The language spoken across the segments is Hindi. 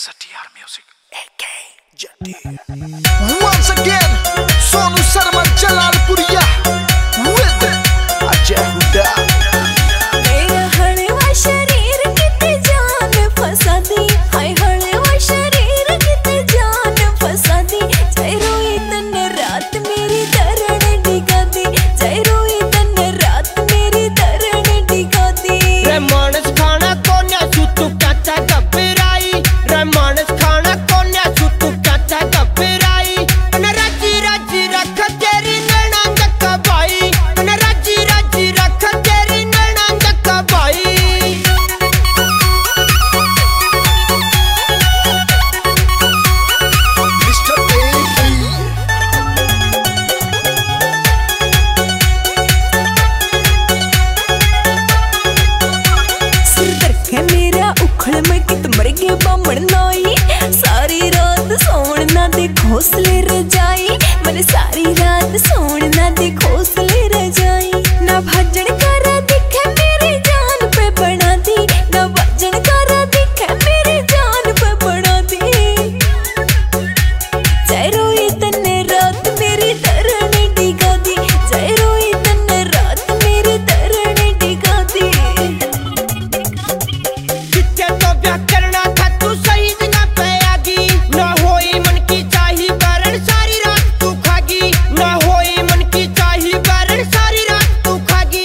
STR Music, AK Jati. Once again, Sonu Sharma Jalalpuriya with Ajay Huda. मेरा हड़वा शरीर कितने जान फंसा दी, हाय हड़वा शरीर कितने जान फंसा दी। जय रोई तन रात मेरी दरण डिगा दी, जय रोई तन रात मेरी दरण डिगा दी। रे मानस खाना कोन्या सुतु चाचा घबराई, रे मानस खाना कोन्या सुतु चाचा घबराई। न राजी राजी रख तेरी नैना जक्का भाई, न राजी राजी रख तेरी नैना जक्का भाई। Mr. AK. सिर दरखे मेरा उखड़ में कित मर गए बामण नाई। सारी रात सोण ना दे घोंसले रजाई, मैंने सारी रात सोण ना दे घोंसले रजाई। ना भजन करा दिखे मेरी जान पे बना दी, ना भजन करा दिखे मेरी जान पे बना दी। जय रोई तन्ने रात मेरी दरण डिगा दी, जय रोई तन्ने रात मेरी दरण डिगा दी। जित्ते तो ब्याह करना था तू सही जगह पे आगी, न होई मन की चाही वरण सारी रात तू खागी, न होई मन की चाही वरण सारी रात तू खागी।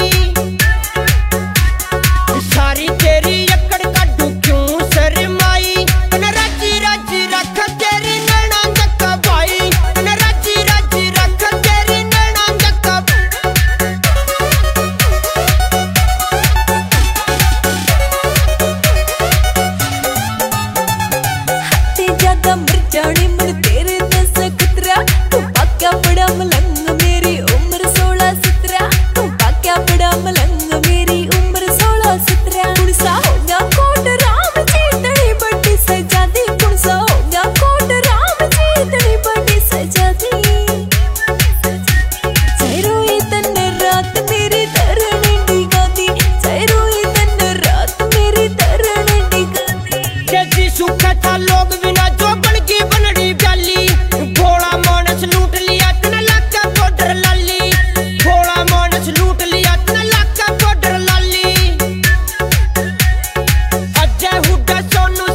सारी तेरी अकड़ काढू क्यों शर्माई, न राजी राजी रख तेरी नैना जक्का भाई, न राजी राजी रख तेरी नैना जक्का। ते ज्यादा मर जाने मन तेरे दस खतरा। तू पाक्या बड़ा मलंग मेरी उम्र 16-17, तू पाक्या बड़ा मलंग मेरी उम्र 16-17। कुणसा हो गया कोट राम जीतनी बड़ी सजा दी, कुणसा हो गया कोट राम जीतनी बड़ी सजा दी। जय रोई तन रात मेरी दरण डिगा दी, जय रोई तन रात मेरी दरण डिगा दी। जैसी सुखा था लोग बिना जो बन की बनड़ी प्याली, भोला मानस लूट लिया तन लाका बॉर्डर लाली, भोला मानस लूट लिया तन लाका बॉर्डर लाली। अजय हुड्डा सोनू